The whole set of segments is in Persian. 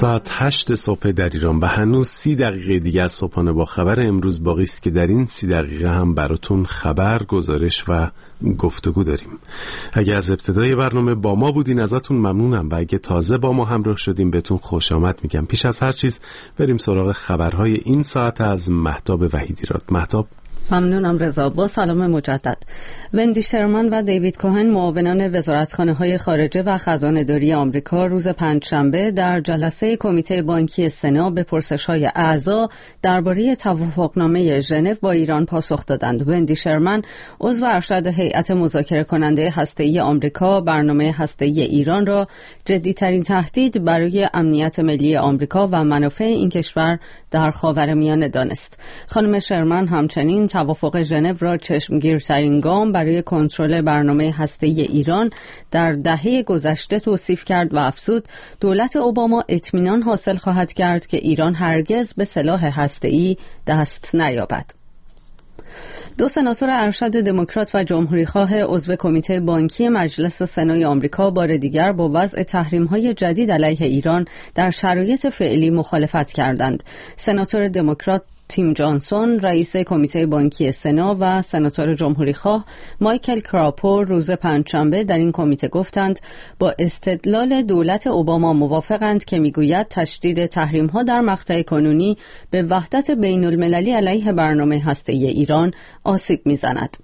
ساعت 8 صبح در ایران و هنوز 30 دقیقه دیگه از صبحانه با خبر امروز باقی است که در این 30 دقیقه هم براتون خبر، گزارش و گفتگو داریم. اگه از ابتدای برنامه با ما بودین ازتون ممنونم و اگه تازه با ما همراه شدیم بهتون خوش آمد میگم. پیش از هر چیز بریم سراغ خبرهای این ساعت از مهتاب وحیدیراد. مهتاب. ممنونم رضا. با سلام مجدد. وندی شرمن و دیوید کوهن معاونان وزارتخانه‌های خارجه و خزانه‌داری آمریکا روز پنجشنبه در جلسه کمیته بانکی سنا به پرسش‌های اعضا درباره توافقنامه ژنو با ایران پاسخ دادند. وندی شرمن عضو ارشد هیئت مذاکره کننده هسته‌ای آمریکا برنامه هسته‌ای ایران را جدی‌ترین تهدید برای امنیت ملی آمریکا و منافع این کشور در خاورمیانه دانست. خانم شرمن همچنین توافق ژنو را چشمگیرترین گام برای کنترل برنامه هسته‌ای ایران در دهه گذشته توصیف کرد و افزود دولت اوباما اطمینان حاصل خواهد کرد که ایران هرگز به سلاح هسته‌ای دست نیابد. دو سناتور ارشد دموکرات و جمهوریخواه عضو کمیته بانکی مجلس سنای آمریکا بار دیگر با وضع تحریم‌های جدید علیه ایران در شرایط فعلی مخالفت کردند. سناتور دموکرات تیم جانسون رئیس کمیته بانکی سنا و سناتور جمهوریخواه مایکل کراپو روز پنجشنبه در این کمیته گفتند با استدلال دولت اوباما موافقند که میگوید تشدید تحریم‌ها در مقطع کنونی به وحدت بین المللی علیه برنامه هسته‌ای ایران آسیب میزند.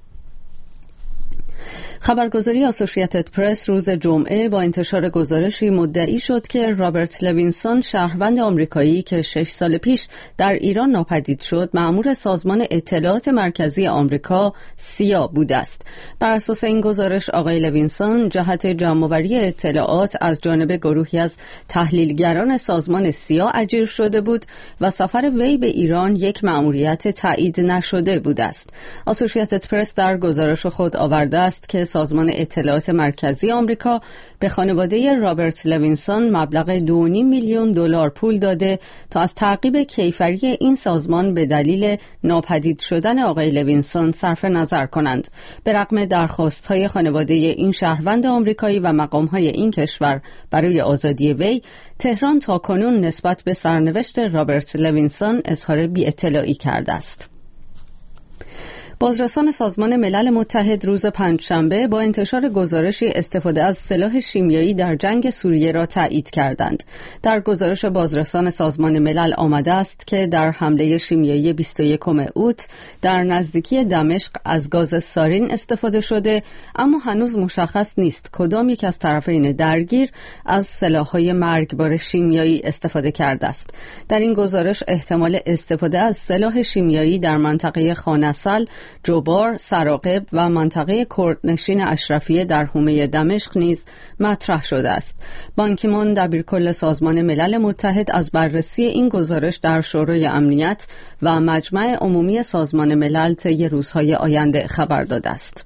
خبرگزاری آسوشیتد پرس روز جمعه با انتشار گزارشی مدعی شد که رابرت لوینسون شهروند آمریکایی که 6 سال پیش در ایران ناپدید شد مأمور سازمان اطلاعات مرکزی آمریکا سیا بوده است. بر اساس این گزارش آقای لوینسون جهت جمع‌آوری اطلاعات از جانب گروهی از تحلیلگران سازمان سیا اجیر شده بود و سفر وی به ایران یک مأموریت تایید نشده بوده است. آسوشیتد پرس در گزارش خود آورده است که سازمان اطلاعات مرکزی آمریکا به خانواده رابرت لوینسون مبلغ 2.5 میلیون دلار پول داده تا از تعقیب کیفری این سازمان به دلیل ناپدید شدن آقای لوینسون صرف نظر کنند. به رغم درخواست‌های خانواده این شهروند آمریکایی و مقام‌های این کشور برای آزادی وی، تهران تاکنون نسبت به سرنوشت رابرت لوینسون اظهار بی‌اطلاعی کرده است. بازرسان سازمان ملل متحد روز پنجشنبه با انتشار گزارشی استفاده از سلاح شیمیایی در جنگ سوریه را تایید کردند. در گزارش بازرسان سازمان ملل آمده است که در حمله شیمیایی 21 اوت در نزدیکی دمشق از گاز سارین استفاده شده، اما هنوز مشخص نیست کدام یک از طرفین درگیر از سلاح‌های مرگبار شیمیایی استفاده کرده است. در این گزارش احتمال استفاده از سلاح شیمیایی در منطقه خانسل، جبار، سراقب و منطقه کردنشین اشرفیه در حومه دمشق نیز مطرح شده است. بان کی مون دبیرکل سازمان ملل متحد از بررسی این گزارش در شورای امنیت و مجمع عمومی سازمان ملل طی روزهای آینده خبر داده است.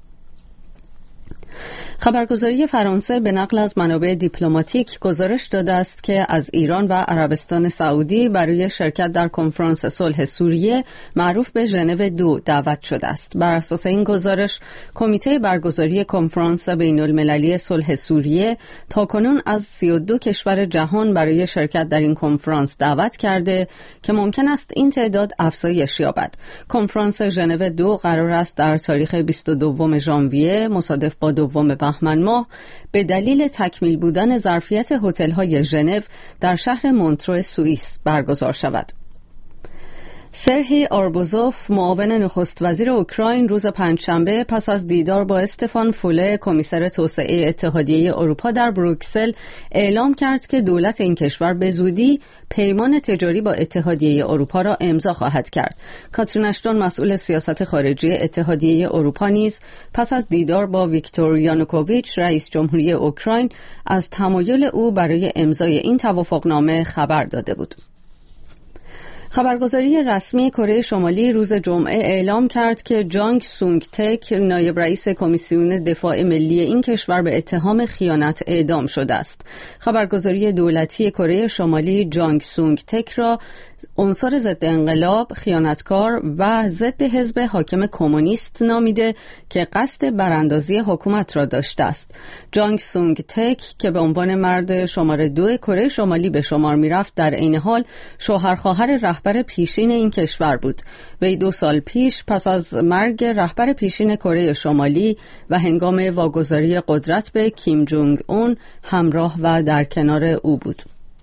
خبرگزاری فرانسه به نقل از منابع دیپلماتیک گزارش داده است که از ایران و عربستان سعودی برای شرکت در کنفرانس صلح سوریه معروف به ژنو 2 دعوت شده است. بر اساس این گزارش کمیته برگزاری کنفرانس بین المللی صلح سوریه تاکنون از 32 کشور جهان برای شرکت در این کنفرانس دعوت کرده که ممکن است این تعداد افزایش یابد. کنفرانس ژنو 2 قرار است در تاریخ 22 ژانویه مصادف با 2 بهمن ماه به دلیل تکمیل بودن ظرفیت هتل‌های ژنو در شهر مونترو سوئیس برگزار شود. سرهی آربوزوف معاون نخست وزیر اوکراین روز پنجشنبه پس از دیدار با استفان فوله کمیسر توسعه اتحادیه اروپا در بروکسل اعلام کرد که دولت این کشور به زودی پیمان تجاری با اتحادیه اروپا را امضا خواهد کرد. کاترین اشتون مسئول سیاست خارجی اتحادیه اروپا نیز پس از دیدار با ویکتور یانوکوویچ رئیس جمهوری اوکراین از تمایل او برای امضای این توافقنامه خبر داده بود. خبرگزاری رسمی کره شمالی روز جمعه اعلام کرد که جانگ سونگ تک، نایب رئیس کمیسیون دفاع ملی این کشور، به اتهام خیانت اعدام شده است. خبرگزاری دولتی کره شمالی جانگ سونگ تک را عنصر ضد انقلاب، خیانتکار و ضد حزب حاکم کمونیست نامیده که قصد براندازی حکومت را داشته است. جانگ سونگ تک که به عنوان مرد شماره 2 کره شمالی به شمار می‌رفت، در عین حال شوهر خواهر رهبر پیشین این کشور بود. وی 2 سال پیش پس از مرگ رهبر پیشین کره شمالی و هنگام واگذاری قدرت به کیم جونگ اون همراه و در کنار او بود.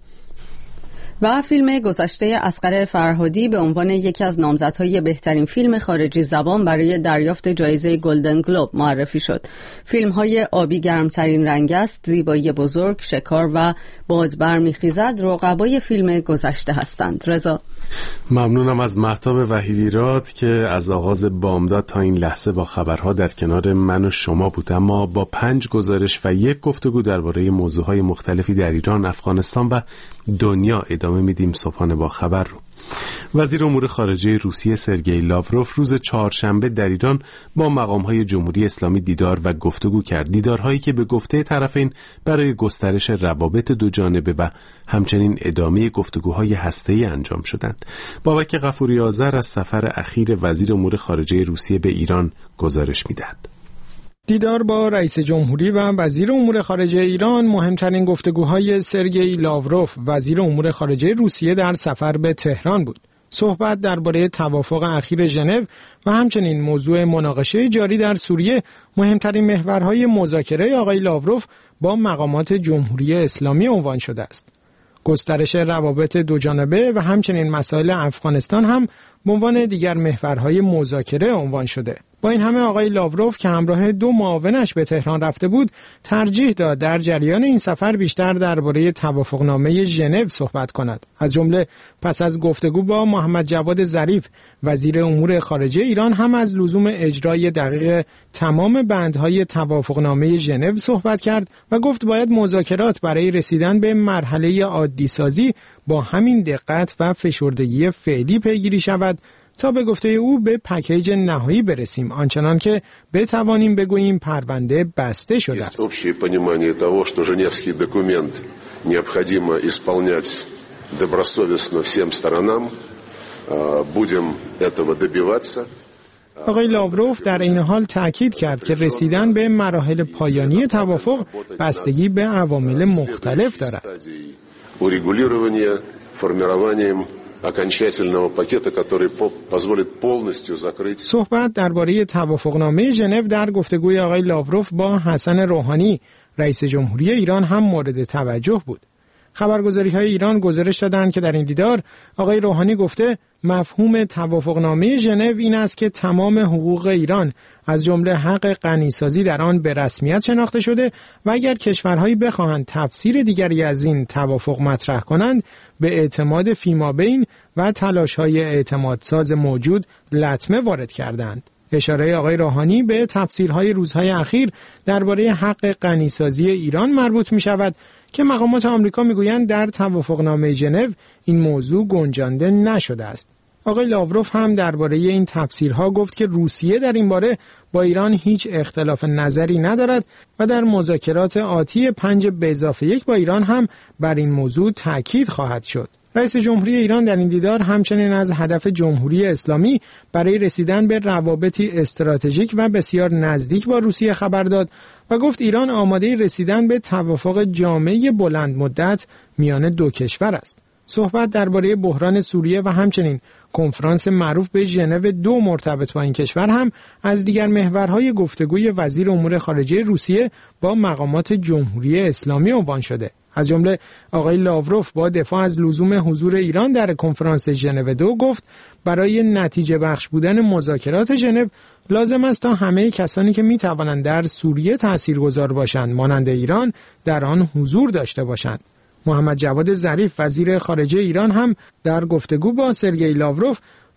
و فیلم گذشته اصغر فرهادی به عنوان یکی از نامزدهای بهترین فیلم خارجی زبان برای دریافت جایزه گلدن گلوب معرفی شد. فیلم‌های آبی گرمترین رنگ است، زیبایی بزرگ، شکار و باد برمیخیزد رقبای فیلم گذشته هستند. رضا، ممنونم از مهتاب وحیدیراد که از آغاز بامداد تا این لحظه با خبرها در کنار من و شما بود. اما با 5 گزارش و 1 گفتگو درباره موضوعهای مختلفی در ایران، افغانستان و دنیا ادامه میدیم صبحانه با خبر رو. وزیر امور خارجه روسیه سرگئی لاوروف روز چهارشنبه در ایران با مقام‌های جمهوری اسلامی دیدار و گفتگو کرد. دیدارهایی که به گفته طرفین برای گسترش روابط دو جانبه و همچنین ادامه گفتگوهای هسته‌ای انجام شدند. بابک غفوری آذر از سفر اخیر وزیر امور خارجه روسیه به ایران گزارش می‌دهد. دیدار با رئیس جمهوری و وزیر امور خارجه ایران مهمترین گفتگوهای سرگئی لاوروف وزیر امور خارجه روسیه در سفر به تهران بود. صحبت درباره توافق اخیر ژنو و همچنین موضوع مناقشه جاری در سوریه مهمترین محورهای مذاکره آقای لاوروف با مقامات جمهوری اسلامی عنوان شده است. گسترش روابط دوجانبه و همچنین مسائل افغانستان هم به عنوان دیگر محورهای مذاکره عنوان شده. با این همه آقای لاوروف که همراه 2 معاونش به تهران رفته بود، ترجیح داد در جریان این سفر بیشتر درباره توافقنامه ژنو صحبت کند. از جمله پس از گفتگو با محمد جواد ظریف وزیر امور خارجه ایران هم از لزوم اجرای دقیق تمام بندهای توافقنامه ژنو صحبت کرد و گفت باید مذاکرات برای رسیدن به مرحله عادی سازی با همین دقت و فشردگی فعلی پیگیری شود تا به گفته او به پکیج نهایی برسیم، آنچنان که بتوانیم بگوییم پرونده بسته شده است. общее понимание того, что Женевский документ необходимо исполнять добросовестно всем сторонам, будем этого добиваться. آقای لاوروف در این حال تأکید کرد که رسیدن به مراحل پایانی توافق بستگی به عوامل مختلف دارد. урегулирование формированием окончательного пакета, который позволит полностью закрыть. صحبت درباره توافقنامه ژنو در گفتگوی آقای لاوروف با حسن روحانی رئیس جمهوری ایران هم مورد توجه بود. خبرگزاری‌های ایران گزارش دادند که در این دیدار آقای روحانی گفته مفهوم توافقنامه ژنو این است که تمام حقوق ایران از جمله حق غنیسازی در آن به رسمیت شناخته شده و اگر کشورهایی بخواهند تفسیر دیگری از این توافق مطرح کنند به اعتماد فیمابین و تلاش‌های اعتمادساز موجود لطمه وارد کردند. اشاره آقای روحانی به تفسیرهای روزهای اخیر درباره حق غنیسازی ایران مربوط می شود که مقامات آمریکا میگویند در توافقنامه ژنو این موضوع گنجانده نشده است. آقای لاوروف هم درباره این تفسیرها گفت که روسیه در این باره با ایران هیچ اختلاف نظری ندارد و در مذاکرات آتی 5+1 با ایران هم بر این موضوع تاکید خواهد شد. رئیس جمهوری ایران در این دیدار همچنین از هدف جمهوری اسلامی برای رسیدن به روابطی استراتژیک و بسیار نزدیک با روسیه خبر داد و گفت ایران آماده رسیدن به توافق جامع بلند مدت میان 2 کشور است. صحبت درباره بحران سوریه و همچنین کنفرانس معروف به ژنو 2 مرتبط با این کشور هم از دیگر محورهای گفتگوی وزیر امور خارجه روسیه با مقامات جمهوری اسلامی عنوان شده. از جمله آقای لاوروف با دفاع از لزوم حضور ایران در کنفرانس ژنو 2 گفت برای نتیجه بخش بودن مذاکرات ژنو لازم است تا همه کسانی که می توانند در سوریه تاثیرگذار باشند مانند ایران در آن حضور داشته باشند. محمد جواد ظریف وزیر خارجه ایران هم در گفتگو با سرگئی لاوروف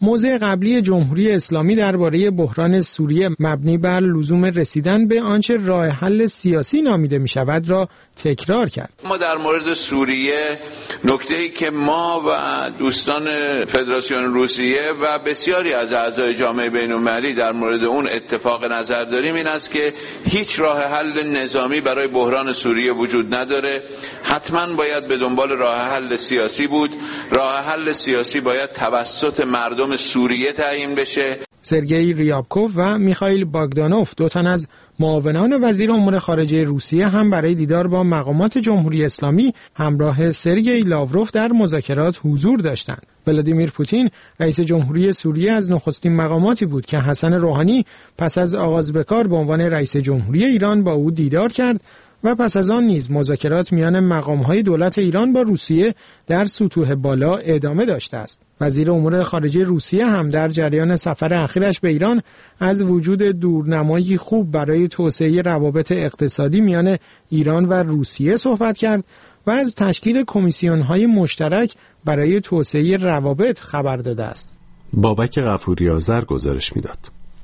موضع قبلی جمهوری اسلامی درباره بحران سوریه مبنی بر لزوم رسیدن به آنچه راه حل سیاسی نامیده می شود را تکرار کرد. ما در مورد سوریه نکته‌ای که ما و دوستان فدراسیون روسیه و بسیاری از اعضای جامعه بین‌المللی در مورد اون اتفاق نظر داریم این است که هیچ راه حل نظامی برای بحران سوریه وجود نداره. حتما باید به دنبال راه حل سیاسی بود. راه حل سیاسی باید توسط مردم سوریه تعیین بشه. سرگئی ریابکوف و میخائیل باگدانوف، دو تن از معاونان وزیر امور خارجه روسیه، هم برای دیدار با مقامات جمهوری اسلامی همراه سرگئی لاوروف در مذاکرات حضور داشتند. ولادیمیر پوتین رئیس جمهوری سوریه از نخستین مقاماتی بود که حسن روحانی پس از آغاز به کار به عنوان رئیس جمهوری ایران با او دیدار کرد و پس از آن نیز مذاکرات میان مقام‌های دولت ایران با روسیه در سطوح بالا ادامه داشته است. وزیر امور خارجه روسیه هم در جریان سفر اخیرش به ایران از وجود دورنمایی خوب برای توسعه روابط اقتصادی میان ایران و روسیه صحبت کرد و از تشکیل کمیسیون‌های مشترک برای توسعه روابط خبر داده است. بابک غفوری آذر گزارش میداد.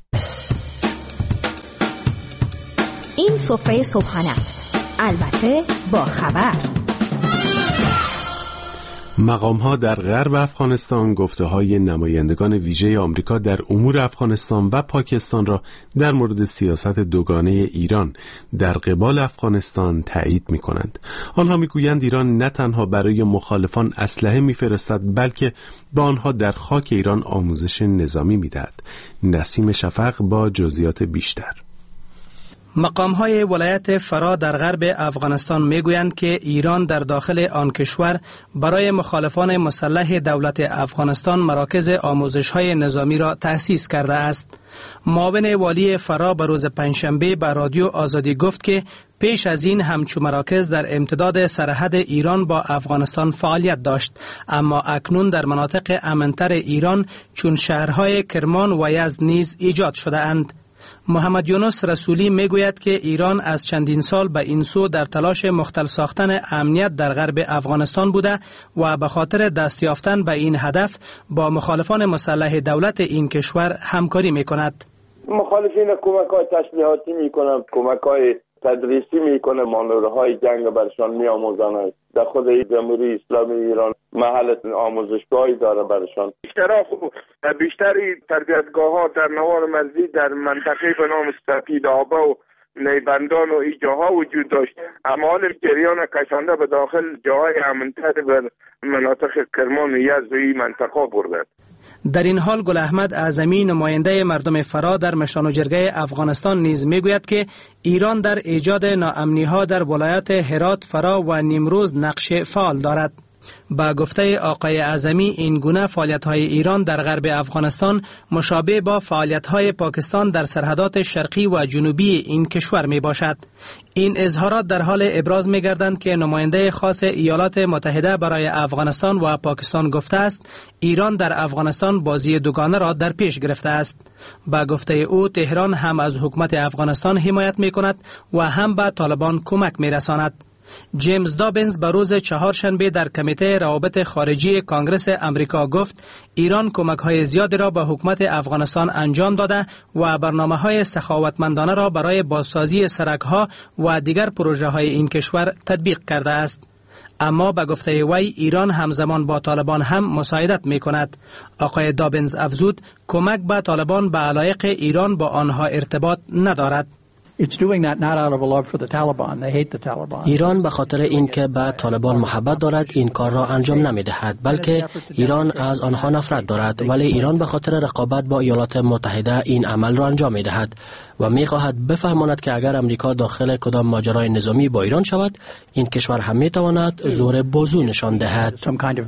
این سفره صبحانه است، البته با خبر. مقام‌ها در غرب افغانستان گفته‌های نمایندگان ویژه آمریکا در امور افغانستان و پاکستان را در مورد سیاست دوگانه ایران در قبال افغانستان تایید می‌کنند. آنها می‌گویند ایران نه تنها برای مخالفان اسلحه می‌فرستد بلکه با آنها در خاک ایران آموزش نظامی می‌دهد. نسیم شفق با جزئیات بیشتر. مقام‌های ولایت فرا در غرب افغانستان میگویند که ایران در داخل آن کشور برای مخالفان مسلح دولت افغانستان مراکز آموزش‌های نظامی را تأسیس کرده است. معاون والی فرا به روز پنجشنبه به رادیو آزادی گفت که پیش از این همچون مراکز در امتداد سرحد ایران با افغانستان فعالیت داشت، اما اکنون در مناطق امن‌تر ایران چون شهرهای کرمان و یزد نیز ایجاد شده اند. محمد یونس رسولی میگوید که ایران از چندین سال به این سو در تلاش مختل ساختن امنیت در غرب افغانستان بوده و به خاطر دست یافتن به این هدف با مخالفان مسلح دولت این کشور همکاری میکند. مخالفین کمک‌های تشریحاتی میکنند، کمک‌های تدریسی میکنه، مانورهای جنگ برشان میآموزند. در خود جمهوری اسلامی ایران محل آموزشگاهی داره برشان. بیشتری تربیتگاه‌ها در نوار مرزی در منطقه به نام سپیدآبا و نیبندان و این جاها وجود داشت، اما حال جریان کشانده به داخل جاهای امن‌تر به مناطق کرمان و یزد و این منطقه بردند. در این حال گل احمد اعظمی نماینده مردم فرا در مشان و جرگه افغانستان نیز میگوید که ایران در ایجاد ناامنی‌ها در ولایت هرات، فرا و نیمروز نقش فعال دارد. با گفته آقای اعظمی این گونه فعالیت‌های ایران در غرب افغانستان مشابه با فعالیت‌های پاکستان در سرحدات شرقی و جنوبی این کشور میباشد. این اظهارات در حال ابراز می‌گردند که نماینده خاص ایالات متحده برای افغانستان و پاکستان گفته است ایران در افغانستان بازی دوگانه را در پیش گرفته است. با گفته او تهران هم از حکومت افغانستان حمایت می‌کند و هم به طالبان کمک می‌رساند. جیمز دابنز به روز چهارشنبه در کمیته روابط خارجی کانگرس امریکا گفت ایران کمک‌های زیادی را به حکومت افغانستان انجام داده و برنامه‌های سخاوتمندانه را برای بازسازی سرک‌ها و دیگر پروژه‌های این کشور تطبیق کرده است. اما به گفته وی ایران همزمان با طالبان هم مساعدت می‌کند. آقای دابنز افزود کمک به طالبان به علایق ایران با آنها ارتباط ندارد. ایران به خاطر اینکه به طالبان محبت دارد این کار را انجام نمی‌دهد، بلکه ایران از آنها نفرت دارد، ولی ایران به خاطر رقابت با ایالات متحده این عمل را انجام می‌دهد و می‌خواهد بفهماند که اگر امریکا داخل کدام ماجرای نظامی با ایران شود این کشور هم می‌تواند زور بازو نشان دهد.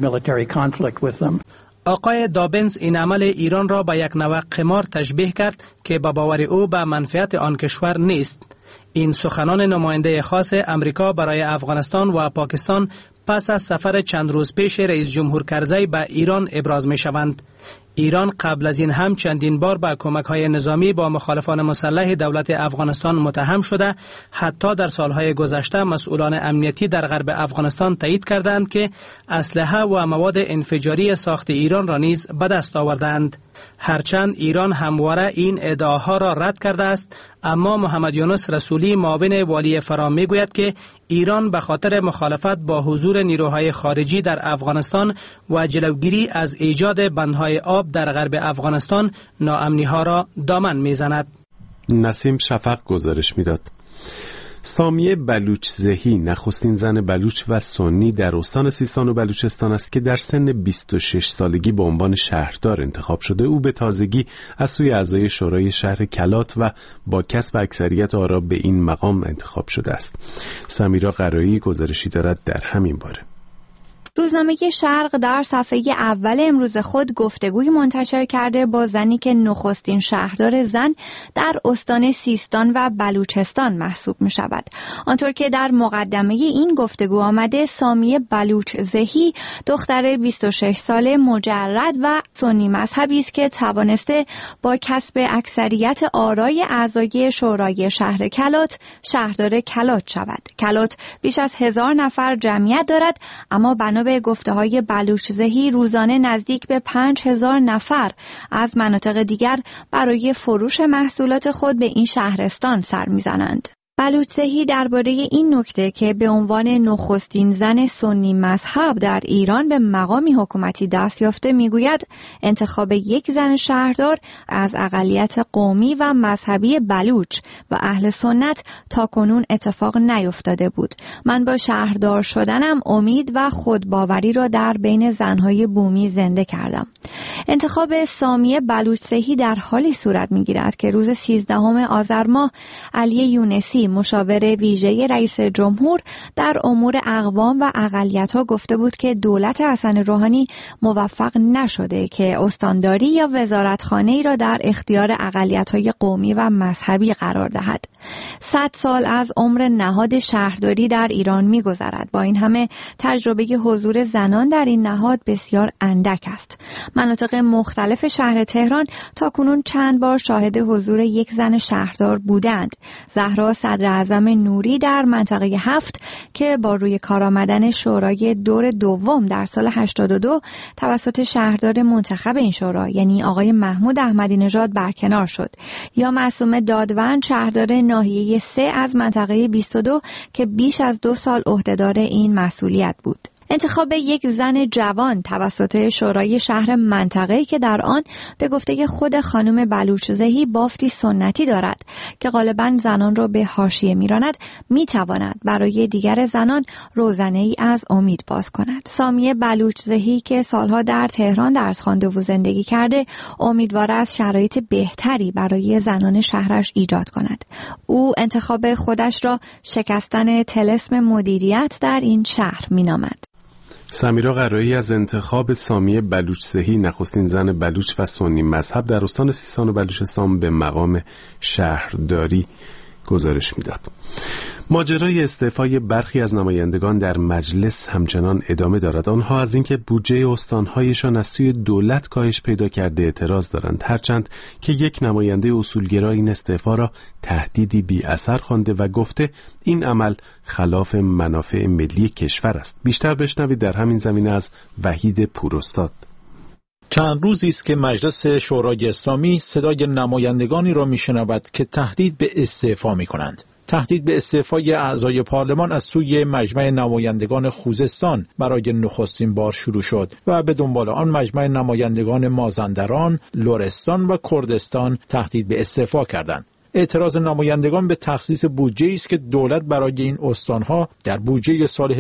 آقای دابنز این عمل ایران را به یک نوع قمار تشبیه کرد که به باور او به منفعت آن کشور نیست. این سخنان نماینده خاص امریکا برای افغانستان و پاکستان پس از سفر چند روز پیش رئیس جمهور کرزی به ایران ابراز می شوند. ایران قبل از این هم چندین بار با کمک‌های نظامی با مخالفان مسلح دولت افغانستان متهم شده. حتی در سالهای گذشته مسئولان امنیتی در غرب افغانستان تایید کردند که اسلحه و مواد انفجاری ساخت ایران را نیز به دست آوردند. هرچند ایران همواره این ادعاها را رد کرده است، اما محمد یونس رسولی معاون والی فرا میگوید که ایران به خاطر مخالفت با حضور نیروهای خارجی در افغانستان و جلوگیری از ایجاد بندهای آب در غرب افغانستان ناامنی‌ها را دامن میزند. نسیم شفق گزارش میداد. سامیه بلوچزهی نخستین زن بلوچ و سنی در استان سیستان و بلوچستان است که در سن 26 سالگی به عنوان شهردار انتخاب شده. او به تازگی از سوی اعضای شورای شهر کلات و با کسب اکثریت آرا به این مقام انتخاب شده است. سمیرا قرایی گزارشی دارد در همین باره. روزنامه شرق در صفحه اول امروز خود گفتگوی منتشر کرده با زنی که نخستین شهردار زن در استان سیستان و بلوچستان محسوب می شود. آنطور که در مقدمه این گفتگو آمده، سامیه بلوچزهی دختر 26 ساله مجرد و سنی مذهبی است که توانسته با کسب اکثریت آرای اعضای شورای شهر کلات شهردار کلات شود. کلات بیش از 1000 نفر جمعیت دارد، اما بنا به گفته‌های بلوچزهی روزانه نزدیک به 5000 نفر از مناطق دیگر برای فروش محصولات خود به این شهرستان سر می‌زنند. بلوچزهی درباره این نکته که به عنوان نخستین زن سنی مذهب در ایران به مقامی حکومتی دست یافته میگوید انتخاب یک زن شهردار از اقلیت قومی و مذهبی بلوچ و اهل سنت تاکنون اتفاق نیفتاده بود. من با شهردار شدنم امید و خودباوری را در بین زنهای بومی زنده کردم. انتخاب سامیه بلوچزهی در حالی صورت میگیرد که روز 13 آذر ماه علی یونسی مشاور ویژه رئیس جمهور در امور اقوام و اقلیت‌ها گفته بود که دولت حسن روحانی موفق نشده که استانداری یا وزارتخانه‌ای را در اختیار اقلیت‌های قومی و مذهبی قرار دهد. 100 سال از عمر نهاد شهرداری در ایران می‌گذرد. با این همه تجربه حضور زنان در این نهاد بسیار اندک است. مناطق مختلف شهر تهران تاکنون چند بار شاهد حضور یک زن شهردار بودند. زهرا صدراعظم نوری در منطقه 7 که با روی کار آمدن شورای دور دوم در سال 82 توسط شهردار منتخب این شورا یعنی آقای محمود احمدی نژاد برکنار شد، یا معصومه دادوند شهردار ناحیه 3 از منطقه 22 که بیش از 2 سال عهدهدار این مسئولیت بود. انتخاب یک زن جوان توسط شورای شهر منطقه‌ای که در آن به گفته خود خانم بلوچزهی بافتی سنتی دارد که غالباً زنان را به حاشیه می‌راند، می‌تواند برای دیگر زنان روزنه‌ای از امید باز کند. سامیه بلوچزهی که سالها در تهران درس خوانده و زندگی کرده، امیدوار است شرایط بهتری برای زنان شهرش ایجاد کند. او انتخاب خودش را شکستن طلسم مدیریت در این شهر می‌نامد. سمیرا قرایی از انتخاب سامیه بلوچزهی نخستین زن بلوچ و سنی مذهب در استان سیستان و بلوچستان به مقام شهرداری گزارش میداد. ماجرای استعفای برخی از نمایندگان در مجلس همچنان ادامه دارد. آنها از اینکه بودجه استانهایشان از سوی دولت کاهش پیدا کرده اعتراض دارند، هرچند که یک نماینده اصولگرا این استعفا را تهدیدی بی اثر خوانده و گفته این عمل خلاف منافع ملی کشور است. بیشتر بشنوید در همین زمینه از وحید پوراستاد. چند روزی است که مجلس شورای اسلامی صدای نمایندگانی را میشنود که تهدید به استعفا میکنند. تهدید به استعفای اعضای پارلمان از سوی مجمع نمایندگان خوزستان برای نخستین بار شروع شد و به دنبال آن مجمع نمایندگان مازندران، لرستان و کردستان تهدید به استعفا کردند. اعتراض نمایندگان به تخصیص بودجه‌ای است که دولت برای این استانها در بودجه سال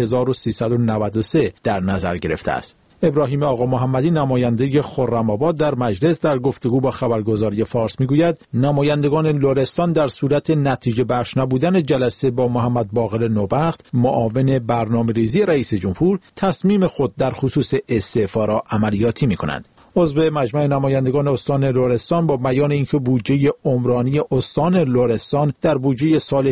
1393 در نظر گرفته است. ابراهیم آقا محمدی نماینده خرم‌آباد در مجلس در گفتگو با خبرگزاری فارس میگوید نمایندگان لرستان در صورت نتیجه بخش نبودن جلسه با محمد باقر نوبخت معاون برنامه‌ریزی رئیس جمهور تصمیم خود در خصوص استعفا را عملیاتی می‌کنند. عضو مجمع نمایندگان استان لرستان با بیان اینکه بودجه عمرانی استان لرستان در بودجه سال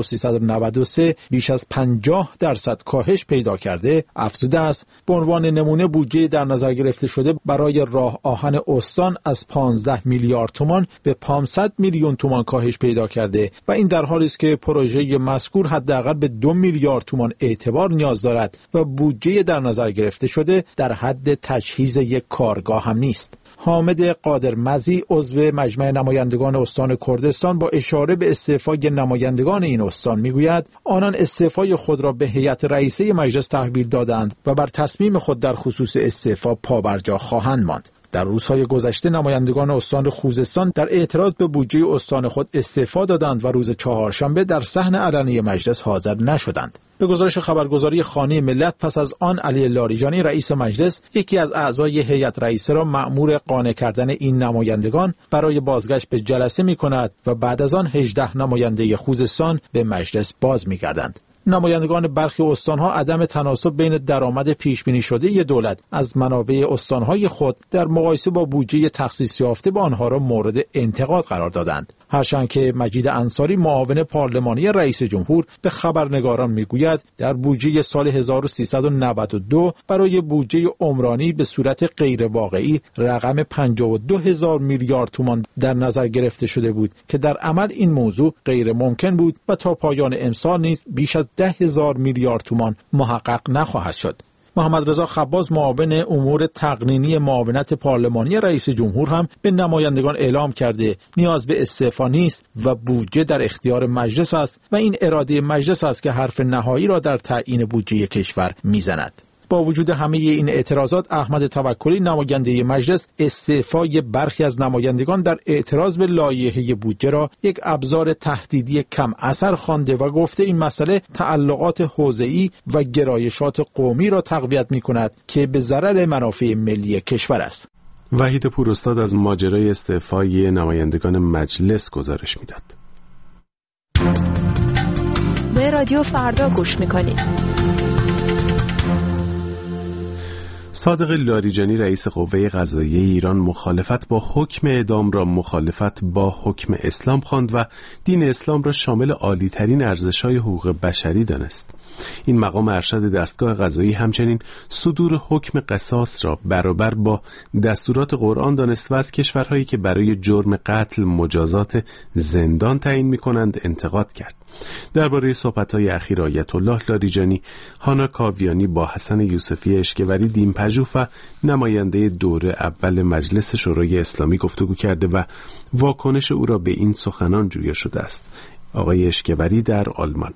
1393 بیش از 50% کاهش پیدا کرده، افزوده است به عنوان نمونه بودجه در نظر گرفته شده برای راه آهن استان از 15 میلیارد تومان به 500 میلیون تومان کاهش پیدا کرده و این در حالی است که پروژه مذکور حداقل به 2 میلیارد تومان اعتبار نیاز دارد و بودجه در نظر گرفته شده در حد تجهیز یک کارگاه هم نیست. حامد قادرمزی عضو مجمع نمایندگان استان کردستان با اشاره به استعفای نمایندگان این استان میگوید آنان استعفای خود را به هیئت رئیسه مجلس تحویل دادند و بر تصمیم خود در خصوص استعفا پابرجا خواهند ماند. در روزهای گذشته نمایندگان استان خوزستان در اعتراض به بودجه استان خود استعفا دادند و روز چهارشنبه در صحن علنی مجلس حاضر نشدند. به گزارش خبرگزاری خانه ملت پس از آن علی لاریجانی رئیس مجلس یکی از اعضای هیئت رئیسه را مأمور قانع کردن این نمایندگان برای بازگشت به جلسه می‌کند و بعد از آن 18 نماینده خوزستان به مجلس باز می‌گردند. نمایندگان برخی استانها عدم تناسب بین درآمد پیش‌بینی شده دولت از منابع استانهای خود در مقایسه با بودجه تخصیص یافته به آنها را مورد انتقاد قرار دادند. هرچند که مجید انصاری معاون پارلمانی رئیس جمهور به خبرنگاران میگوید در بودجه سال 1392 برای بودجه عمرانی به صورت غیر واقعی رقم 52,000 میلیارد تومان در نظر گرفته شده بود که در عمل این موضوع غیر ممکن بود و تا پایان امسال نیز بیش از 10,000 میلیارد تومان محقق نخواهد شد. محمد رضا خباز معاون امور تقنینی معاونت پارلمانی رئیس جمهور هم به نمایندگان اعلام کرده نیاز به استعفا نیست و بودجه در اختیار مجلس است و این اراده مجلس است که حرف نهایی را در تعیین بودجه کشور میزند. با وجود همه این اعتراضات احمد توکلی نماینده مجلس استعفای برخی از نمایندگان در اعتراض به لایحه بودجه را یک ابزار تهدیدی کم اثر خوانده و گفته این مسئله تعلقات حوزه‌ای و گرایشات قومی را تقویت می‌کند که به ضرر منافع ملی کشور است. وحید پوراستاد از ماجرای استعفای نمایندگان مجلس گزارش می‌داد. به رادیو فردا گوش می‌کنید. صادق لاریجانی رئیس قوه قضاییه ایران مخالفت با حکم اعدام را مخالفت با حکم اسلام خواند و دین اسلام را شامل عالی‌ترین ارزش‌های حقوق بشری دانست. این مقام ارشد دستگاه قضایی همچنین صدور حکم قصاص را برابر با دستورات قرآن دانست و از کشورهایی که برای جرم قتل مجازات زندان تعیین می‌کنند انتقاد کرد. درباره صحبت‌های اخیر آیت الله لاریجانی، هانا کاویانی با حسن یوسفی اشکوری دین‌پژوه و نماینده دوره اول مجلس شورای اسلامی گفتگو کرده و واکنش او را به این سخنان جویا شده است. آقای اشکوری در آلمان: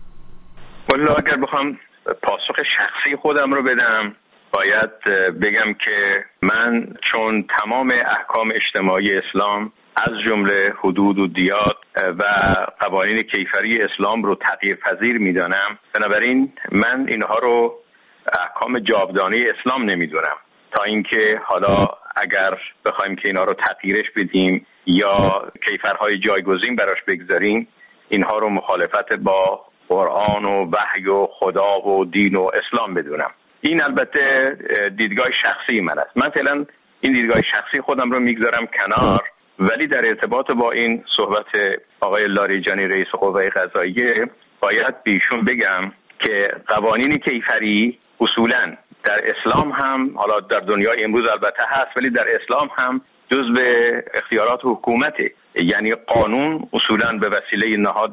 والا اگر بخوام پاسخ شخصی خودم رو بدم باید بگم که من چون تمام احکام اجتماعی اسلام از جمله حدود و دیات و قوانین کیفری اسلام رو تغییرپذیر میدانم، بنابراین من اینها رو احکام جاودانه اسلام نمیدونم تا اینکه حالا اگر بخوایم که اینها رو تغییرش بدیم یا کیفرهای جایگزین براش بگذاریم، اینها رو مخالفت با قرآن و وحی و خدا و دین و اسلام بدونم. این البته دیدگاه شخصی من است. من فعلا این دیدگاه شخصی خودم رو میگذارم کنار، ولی در ارتباط با این صحبت آقای لاریجانی رئیس قوه قضاییه باید بیشون بگم که قوانین کیفری اصولاً در اسلام هم، حالا در دنیای امروز البته هست، ولی در اسلام هم جزء اختیارات حکومته. یعنی قانون اصولاً به وسیله نهاد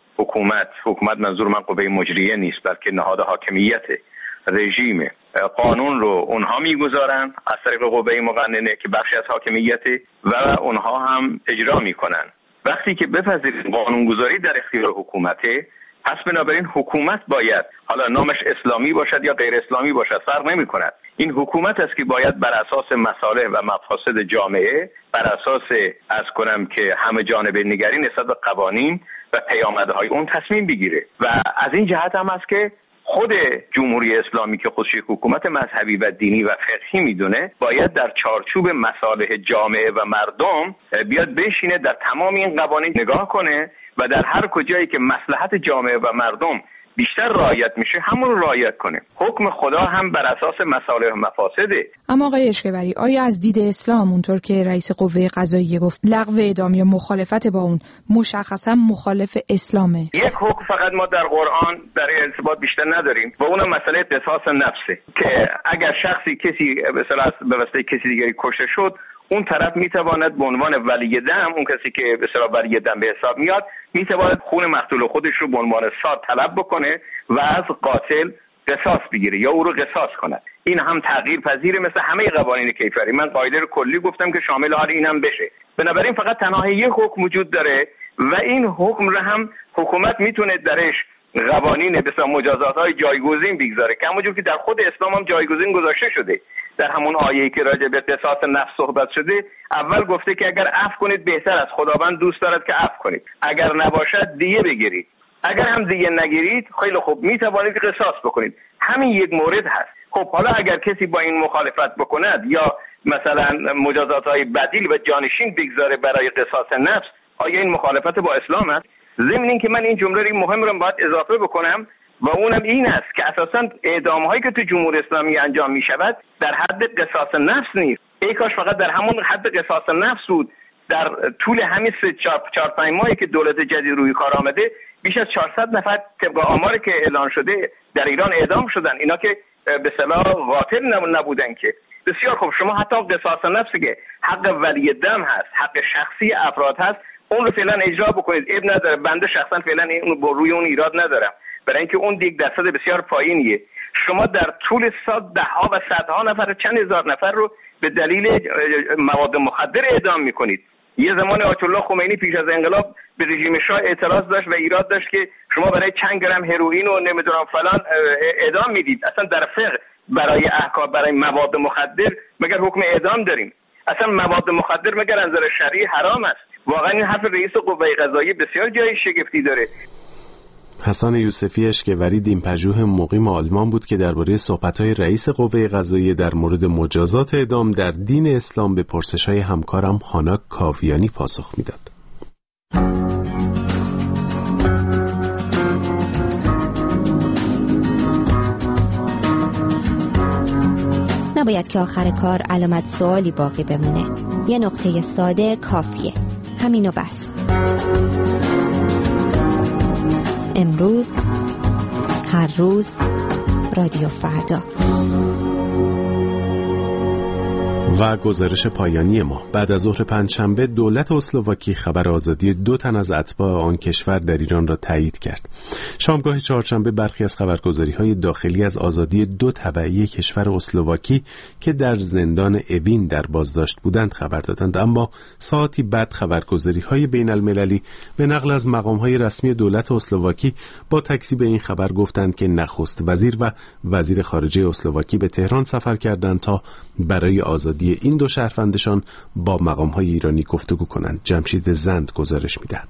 حکومت منظور من قوه مجریه نیست بلکه نهاد حاکمیت، رژیم، قانون رو اونها میگذارن از طریق قوه مقننه که بخشی از حاکمیته و اونها هم اجرا میکنن. وقتی که بپذیرید قانونگذاری در اختیار حکومته، پس بنابراین حکومت باید، حالا نامش اسلامی باشد یا غیر اسلامی باشد فرق نمی کند، این حکومت است که باید بر اساس مصالح و مفاسد جامعه، بر اساس از کنم که همه جانبه نگری نسبت به قوانین و پیامدهای اون تصمیم بگیره. و از این جهت هم است که خود جمهوری اسلامی که خودش حکومت مذهبی و دینی و فقهی میدونه باید در چارچوب مصالح جامعه و مردم بیاد بشینه در تمام این قوانین نگاه کنه و در هر کجایی که مصلحت جامعه و مردم بیشتر رعایت میشه همون رو رعایت کنه. حکم خدا هم بر اساس مصالح و مفاسده. اما آقای اشکبری، آیا از دید اسلام اونطور که رئیس قوه قضاییه گفت لغو اعدام یا مخالفت با اون مشخصا مخالف اسلامه؟ یک حکم فقط ما در قرآن برای ارتباط بیشتر نداریم و اونم مسئله قصاص نفسه که اگر شخصی کسی مثلا به واسطه کسی دیگری کشته شد، اون طرف میتواند به عنوان ولی دم، اون کسی که به اصطلاح ولی دم به حساب میاد، میتواند خون مقتول خودش رو به عنوان ساد طلب بکنه و از قاتل قصاص بگیره یا او رو قصاص کند. این هم تغییر پذیره مثل همه قوانین کیفری. من قاعده رو کلی گفتم که شامل حال اینم بشه. بنابراین فقط تنها یک حکم وجود داره و این حکم رو هم حکومت میتونه درش قوانین بسیار مجازات‌های جایگزین بگذاره که همونجور که در خود اسلام هم جایگزین گذاشته شده. در همون آیه‌ای که راجع به قصاص نفس صحبت شده، اول گفته که اگر عفو کنید بهتر است، خداوند دوست دارد که عفو کنید. اگر نباشد دیه بگیرید. اگر هم دیه نگیرید خیلی خوب میتوانید قصاص بکنید. همین یک مورد هست. خب حالا اگر کسی با این مخالفت بکند یا مثلا مجازات‌های بدیل و جانشین بگذاره برای قصاص نفس، آیا این مخالفت با اسلام است؟ ضمن این که من این جمله مهم رو باید اضافه بکنم و اونم این است که اساساً اعدام‌هایی که تو جمهوری اسلامی انجام می‌شود در حد قصاص نفس نیست. ای کاش فقط در همون حد قصاص نفس بود. در طول همین 4-5 ماهی که دولت جدید روی کار آمده، بیش از 400 نفر طبق آماری که اعلان شده در ایران اعدام شدن. اینا که به اصطلاح قاتل نبودن که. بسیار خوب، شما حتی قصاص نفسی که حق ولی دم هست، حق شخصی افراد هست، اون رو فعلا اجرا بکنید. اب نداره، بنده شخصا فعلا اون با روی اون ایراد ندارم، برای اینکه اون یک درصد بسیار پایینیه. شما در طول سال ده‌ها و صدها نفر، چند هزار نفر رو به دلیل مواد مخدر اعدام میکنید. یه زمان آیت الله خمینی پیش از انقلاب به رژیم شاه اعتراض داشت و ایراد داشت که شما برای چند گرم هروئین و نمیدونم فلان اعدام میدید. اصلا در فقه برای احکام برای مواد مخدر مگر حکم اعدام داریم؟ اصلا مواد مخدر مگر از نظر شرعی حرام است؟ واقعا این حرف رئیس قوه قضاییه بسیار جای شگفتی داره. حسن یوسفی اشکوری دین‌پژوه مقیم آلمان بود که درباره صحبت‌های رئیس قوه قضاییه در مورد مجازات اعدام در دین اسلام به پرسش‌های همکارم هانا کاویانی پاسخ میداد. نباید که آخر کار علامت سوالی باقی بمونه. یه نقطه ساده کافیه. همینو بس. امروز، هر روز، رادیو فردا. و گزارش پایانی ما: بعد از ظهر پنجشنبه دولت اسلواکی خبر آزادی 2 تن از اتباع آن کشور در ایران را تایید کرد. شامگاه چهارشنبه برخی از خبرگزاری‌های داخلی از آزادی 2 تبعی کشور اسلواکی که در زندان اوین در بازداشت بودند خبر دادند، اما ساعتی بعد خبرگزاری‌های بین‌المللی به نقل از مقام‌های رسمی دولت اسلواکی با تکذیب این خبر گفتند که نخست وزیر و وزیر خارجه اسلواکی به تهران سفر کردند تا برای آزادی این 2 شهروندشان با مقام‌های ایرانی گفتگو کنند. جمشید زند گزارش می‌دهد.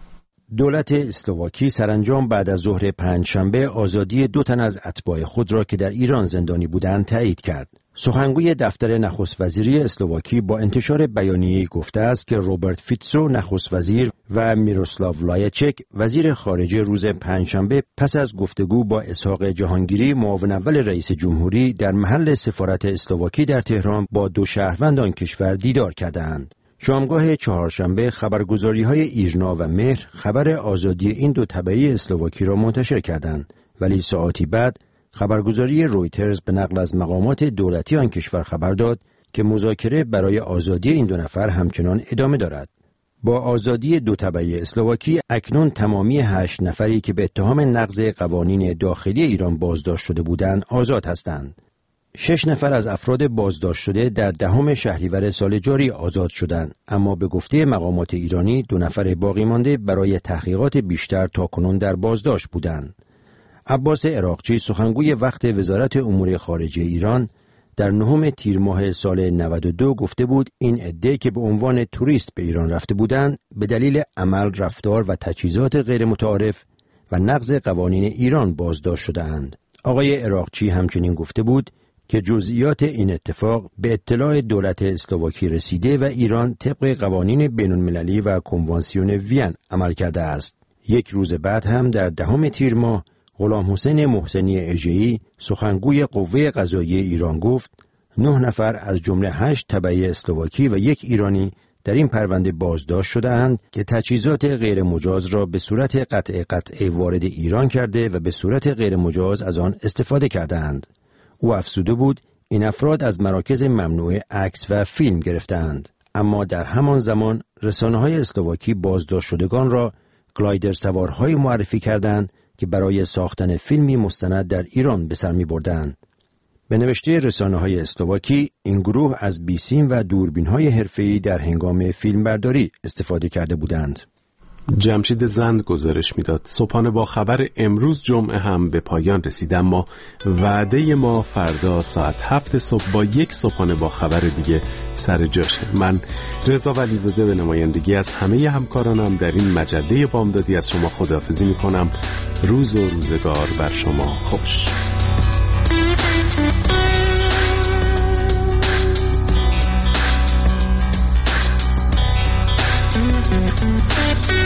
دولت اسلواکی سرانجام بعد از ظهر پنجشنبه آزادی 2 تن از اتباع خود را که در ایران زندانی بودند تایید کرد. سخنگوی دفتر نخست وزیری اسلواکی با انتشار بیانیه‌ای گفته است که روبرت فیتسو نخست وزیر و میروسلاو لایچک وزیر خارجه روز پنجشنبه پس از گفتگو با اسحاق جهانگیری معاون اول رئیس جمهوری در محل سفارت اسلواکی در تهران با 2 شهروند آن کشور دیدار کردند. شامگاه چهارشنبه خبرگزاری‌های ایرنا و مهر خبر آزادی این 2 تبعی اسلواکی را منتشر کردند، ولی ساعتی بعد خبرگزاری رویترز به نقل از مقامات دولتی آن کشور خبر داد که مذاکره برای آزادی این 2 نفر همچنان ادامه دارد. با آزادی 2 تبعی اسلواکی اکنون تمامی 8 نفری که به اتهام نقض قوانین داخلی ایران بازداشت شده بودند آزاد هستند. 6 نفر از افراد بازداشت شده در 10 شهریور سال جاری آزاد شدند، اما به گفته مقامات ایرانی 2 نفر باقی مانده برای تحقیقات بیشتر تاکنون در بازداشت بودند. عباس عراقچی سخنگوی وقت وزارت امور خارجه ایران در 9 تیر ماه سال 92 گفته بود این عده که به عنوان توریست به ایران رفته بودند به دلیل عمل، رفتار و تجهیزات غیر متعارف و نقض قوانین ایران بازداشت شده‌اند. آقای عراقچی همچنین گفته بود که جزئیات این اتفاق به اطلاع دولت اسلواکی رسیده و ایران طبق قوانین بین‌المللی و کنوانسیون وین عمل کرده است. 1 روز بعد هم در 10 تیر ماه غلام حسین محسنی اژه‌ای سخنگوی قوه قضاییه ایران گفت 9 نفر از جمله 8 تبعی اسلواکی و 1 ایرانی در این پرونده بازداشت شده‌اند که تجهیزات غیر مجاز را به صورت قطعه وارد ایران کرده و به صورت غیر مجاز از آن استفاده کردند. او افزوده بود این افراد از مراکز ممنوع عکس و فیلم گرفتند، اما در همان زمان رسانه‌های اسلواکی بازداشت شدگان را گلایدر سوارهای معرفی کردند که برای ساختن فیلمی مستند در ایران به سر می‌بردند. به نوشته رسانه‌های اسلواکی این گروه از بیسیم و دوربین‌های حرفه‌ای در هنگام فیلمبرداری استفاده کرده بودند. جمشید زند گزارش میداد. صبحانه با خبر امروز جمعه هم به پایان رسید، اما وعده ما فردا ساعت 7 صبح با یک صبحانه با خبر دیگه سر جاشه. من رضا ولیزاده به نمایندگی از همه همکارانم در این مجله بامدادی از شما خداحافظی میکنم. روز و روزگار بر شما خوش. Thank you.